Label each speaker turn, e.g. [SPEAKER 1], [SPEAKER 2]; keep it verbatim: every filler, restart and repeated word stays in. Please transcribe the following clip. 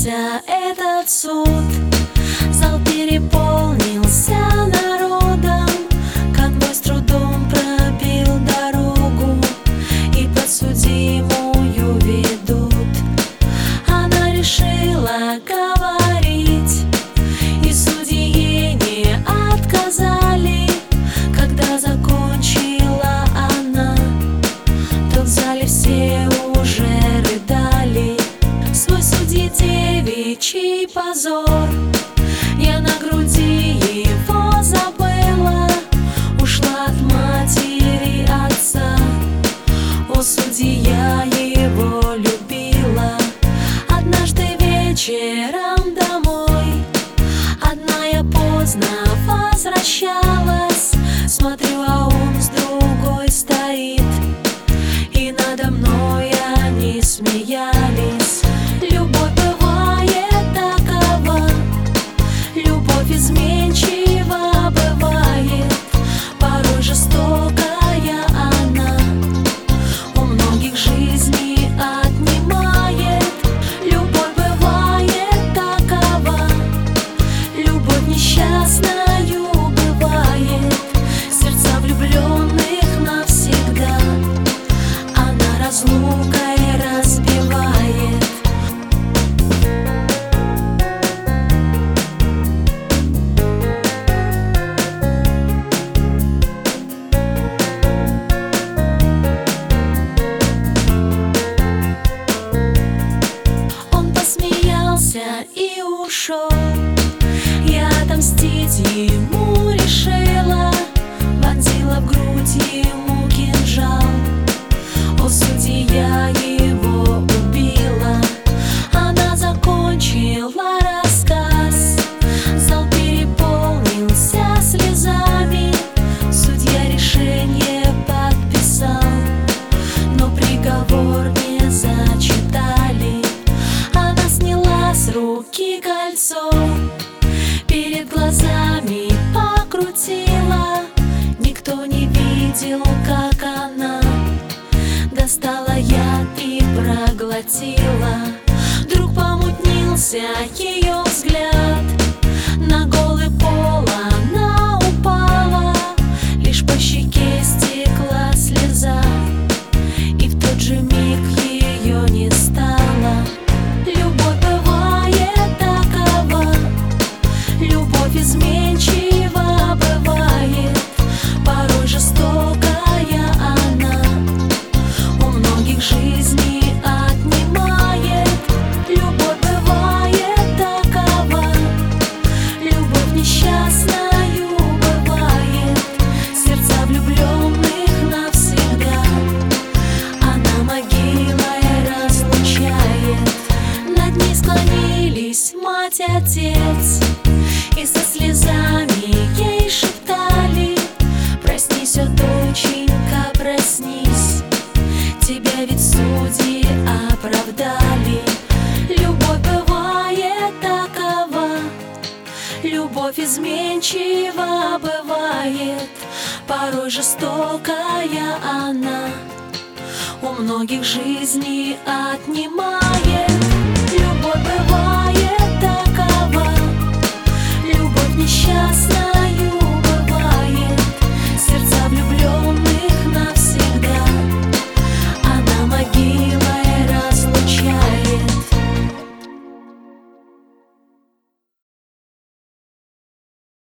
[SPEAKER 1] начался этот суд. Зал переполнился народом, конвой с трудом пробил дорогу, и подсудимую ведут. Она решила говорить, и судьи ей не отказали. Когда закончила она, то в зале все уже рыдали. Свой судьи девичий позор я на груди его забыла, ушла от матери, отца. О, судья, я его любила. Однажды вечером домой одна я поздно возвращалась. Смотрю, а он с другой стоит, и надо мной они смеялись. Любовь бывает такова, любовь изменчива бывает, порой жестокая она, у многих жизни отнимает. Любовь бывает такова, любовь несчастною бывает, сердца влюбленных навсегда она разлукой разбивает. Он посмеялся и ушел, я отомстить ему решила, вонзила в грудь ему кинжал. О, судья, его убила. Она закончила рассказ, зал переполнился слезами. Судья решение подписал, но приговор не зачитали. Она сняла с руки кольцо, перед глазами покрутила. Никто не видел, как она достала яд и проглотила. Вдруг помутнился ее взгляд, на голый пол она упала, лишь по щеке стекла слеза, и в тот же миг ее не стало. Любовь бывает такова, любовь изменчива бывает, порой жестокая она, у многих жизни отнимает. Любовь бывает такова, любовь несчастною бывает, сердца влюбленных навсегда она могилой разлучает. Над ней склонились мать, отец, и со слезами ей шептали: проснись, о доченька, проснись, тебя ведь судьи оправдали. Любовь бывает такова, любовь изменчива бывает, порой жестокая она, у многих жизни отнимает.